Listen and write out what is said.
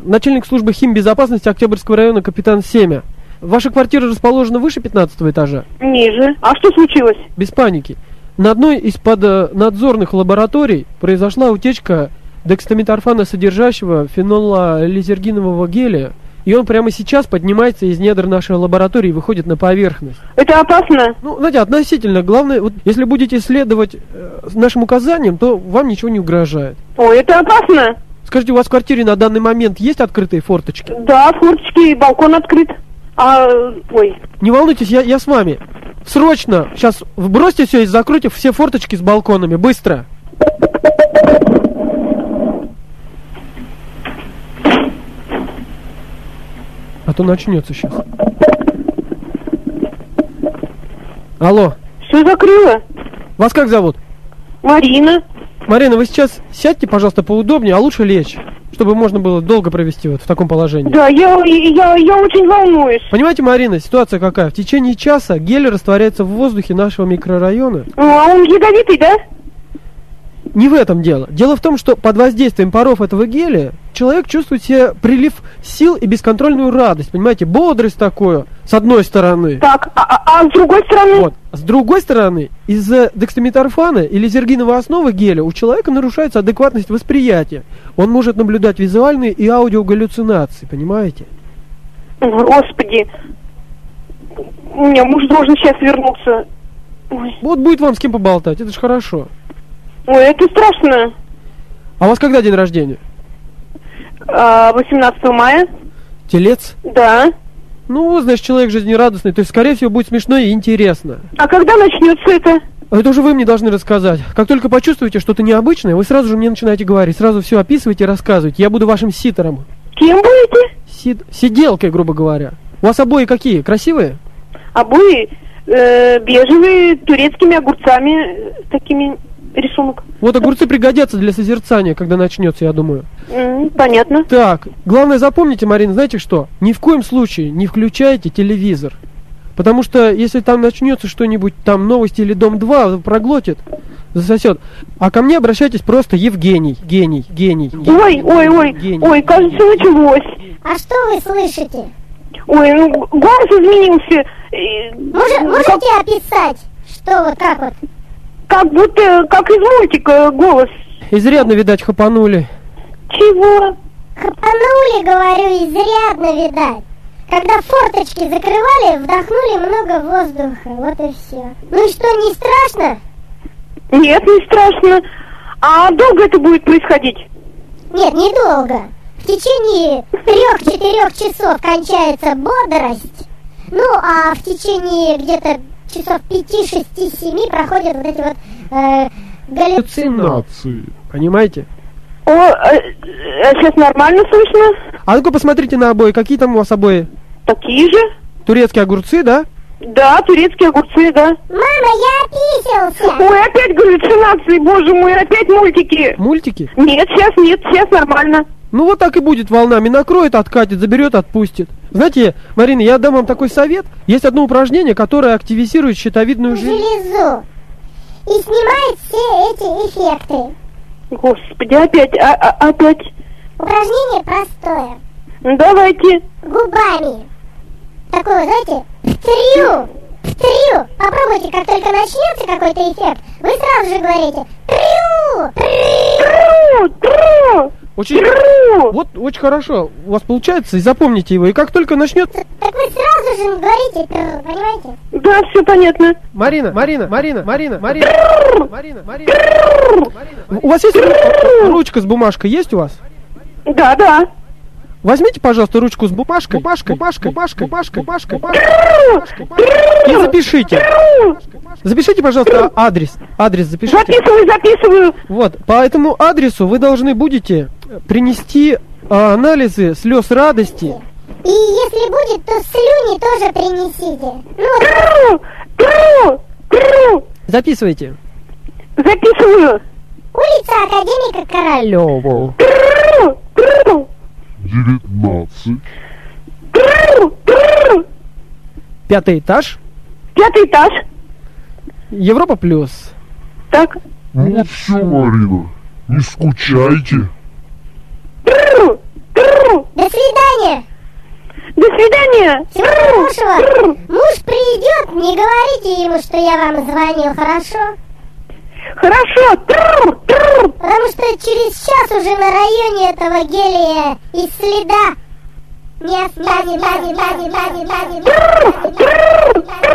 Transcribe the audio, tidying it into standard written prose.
начальник службы химбезопасности Октябрьского района капитан Семя. Ваша квартира расположена выше 15-го этажа? Ниже. А что случилось? Без паники. На одной из поднадзорных лабораторий произошла утечка дексаметорфана, содержащего фенолализергинового геля, и он прямо сейчас поднимается из недр нашей лаборатории и выходит на поверхность. Это опасно? Ну, знаете, относительно. Главное, вот, если будете следовать нашим указаниям, то вам ничего не угрожает. Ой, это опасно? Скажите, у вас в квартире на данный момент есть открытые форточки? Да, форточки, балкон открыт. Не волнуйтесь, я с вами. Срочно, сейчас бросьте все и закройте все форточки с балконами, быстро. А то начнется сейчас. Алло. Все закрыла. Вас как зовут? Марина. Марина, вы сейчас сядьте, пожалуйста, поудобнее, а лучше лечь, чтобы можно было долго провести вот в таком положении. Да, я очень волнуюсь. Понимаете, Марина, ситуация какая? В течение часа гель растворяется в воздухе нашего микрорайона. А он ядовитый, да? Не в этом дело. Дело в том, что под воздействием паров этого геля человек чувствует себе прилив сил и бесконтрольную радость, понимаете, бодрость такую, с одной стороны. Так, а с другой стороны? Вот. С другой стороны, из-за дексаметорфана и лизергиновой основы геля у человека нарушается адекватность восприятия. Он может наблюдать визуальные и аудиогаллюцинации, понимаете? Господи, у меня муж должен сейчас вернуться. Ой. Вот будет вам с кем поболтать, это ж хорошо. Ой, это страшно. А у вас когда день рождения? 18 мая. Телец? Да. Ну, значит, человек жизнерадостный, то есть, скорее всего, будет смешно и интересно. А когда начнется это? Это уже вы мне должны рассказать. Как только почувствуете что-то необычное, вы сразу же мне начинаете говорить, сразу все описывайте и рассказывайте. Я буду вашим ситером. Кем будете? Сиделкой, грубо говоря. У вас обои какие? Красивые? Обои бежевые, турецкими огурцами, такими рисунок. Вот огурцы пригодятся для созерцания, когда начнется, я думаю. Понятно. Так, главное запомните, Марина, знаете что? Ни в коем случае не включайте телевизор. Потому что если там начнется что-нибудь, там новости или Дом-2, проглотит, засосет. А ко мне обращайтесь просто Евгений. Гений. Ой, кажется, началось. А что вы слышите? Ой, ну голос изменился. Можете описать, что вот как вот? Как будто, как из мультика голос. Изрядно, видать, хапанули. Чего? Хапанули, говорю, изрядно, видать. Когда форточки закрывали, вдохнули много воздуха, вот и все. Ну и что, не страшно? Нет, не страшно. А долго это будет происходить? Нет, недолго. В течение 3-4 часов кончается бодрость. Ну, а в течение где-то часов 5, 6, 7 проходят вот эти вот галлюцинации. Понимаете? Сейчас нормально слышно? А ну-ка посмотрите на обои. Какие там у вас обои? Такие же. Турецкие огурцы, да? Да, турецкие огурцы, да. Мама, я описался! Ой, опять галлюцинации, боже мой, опять мультики. Мультики? Нет, сейчас нормально. Ну вот так и будет волнами. Накроет, откатит, заберет, отпустит. Знаете, Марина, я дам вам такой совет. Есть одно упражнение, которое активизирует щитовидную железу. И снимает все эти эффекты. Господи, опять. Упражнение простое. Давайте. Губами. Такое, знаете, втрю. Попробуйте, как только начнется какой-то эффект, вы сразу же говорите трю. Очень, вот, очень хорошо у вас получается, и запомните его. И как только начнется... Так вы сразу же говорите трю, понимаете? Да, все понятно. Марина. У вас есть ручка с бумажкой? Есть у вас? Да. Возьмите, пожалуйста, ручку с бумажкой. И запишите. Запишите, пожалуйста, адрес. Адрес запишите. Записываю. Вот, по этому адресу вы должны будете принести анализы слез радости. И если будет, то слюни тоже принесите. Записывайте. Записываю. Улица Академика Королёва. 19. 5-й этаж. 5-й этаж. Европа плюс. Так. Ну все, Марина, не скучайте. До свидания. Всего хорошего. Муж придет, не говорите ему, что я вам звонил, хорошо? Хорошо. Потому что через час уже на районе этого гелия и следа не останется.